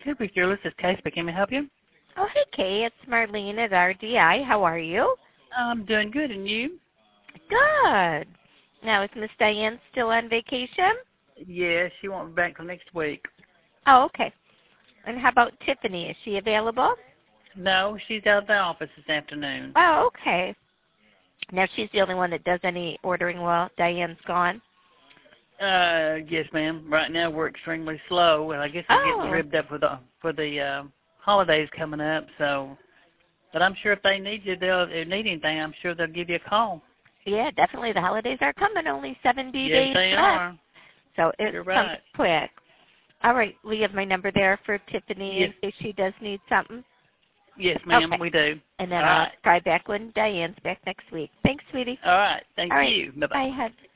Super Fearless. This is Kay speaking. May I help you? Oh, hey, Kay. It's Marlene at RDI. How are you? I'm doing good, and you? Good. Now, is Miss Diane still on vacation? Yeah, she won't be back till next week. Oh, okay. And how about Tiffany? Is she available? No, she's out of the office this afternoon. Oh, okay. Now, she's the only one that does any ordering while Diane's gone? Yes, ma'am. Right now we're extremely slow, and I guess we're getting ribbed up for the holidays coming up. So, but I'm sure if they need you, if they need anything, I'm sure they'll give you a call. Yeah, definitely. The holidays are coming. Only 70 yes, days they left. are. So it You're comes right. quick. All right. We have my number there for Tiffany Yes. in case she does need something. Yes, ma'am. Okay. We do. And then All I'll right. try back when Diane's back next week. Thanks, sweetie. All right. Thank All right. you. Bye-bye. Bye, hon.